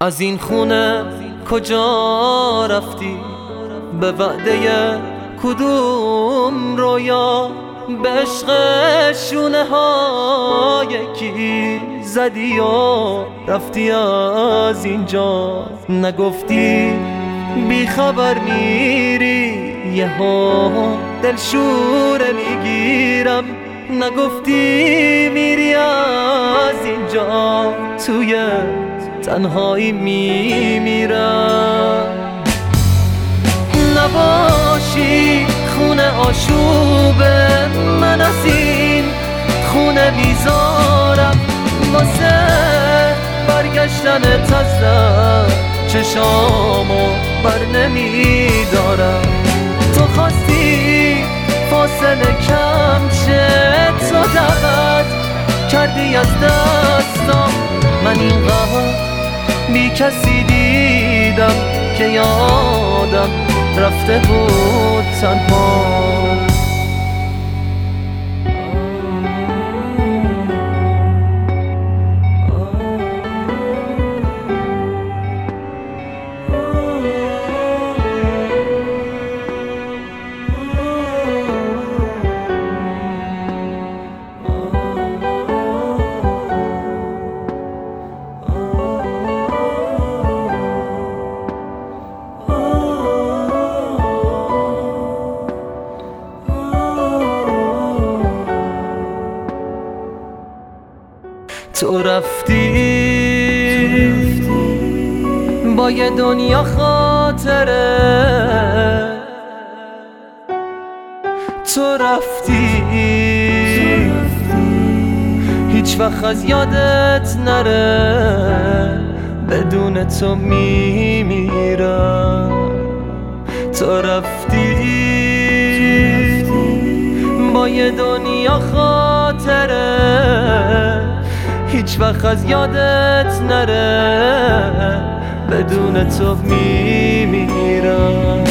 از این خونه کجا رفتی؟ به وعده کدوم رویا؟ به عشق شونه های کی زدی و رفتی از اینجا؟ نگفتی بی خبر میری یهو دلشوره میگیرم، نگفتی میری از اینجا توی تنهایی میمیرم. نباشی خونه آشوبه، من از این خونه بیزارم، واسه برگشتن تزدم چشامو بر نمیدارم. تو خواستی فاصله کم شه، تو دعوت کردی از دستم، من اینقدر بی کسی دیدم که یادم رفته بود تنها. تو رفتی با یه دنیا خاطره، تو رفتی هیچ وقت از یادت نره، بدون تو میمیرم. تو رفتی با یه دنیا خاطره، هیچ وقت از یادت نره، بدون تو میمیرم.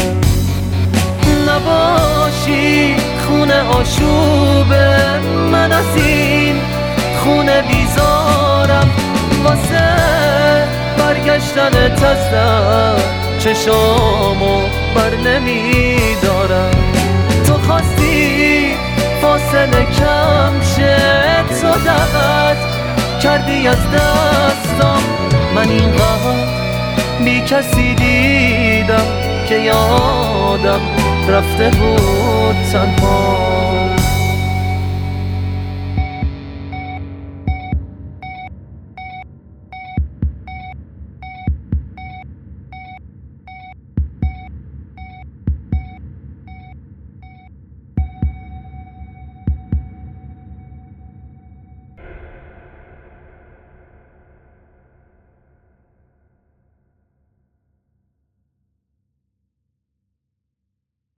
نباشی خونه آشوبه، من از این خونه بیزارم، واسه برگشتن تزدم چشامو بر نمیدارم. تو خواستی فاصله کم شه، تو دعوت کردی از دستم، من اینقدر بی کسی دیدم که یادم رفته بود تنها.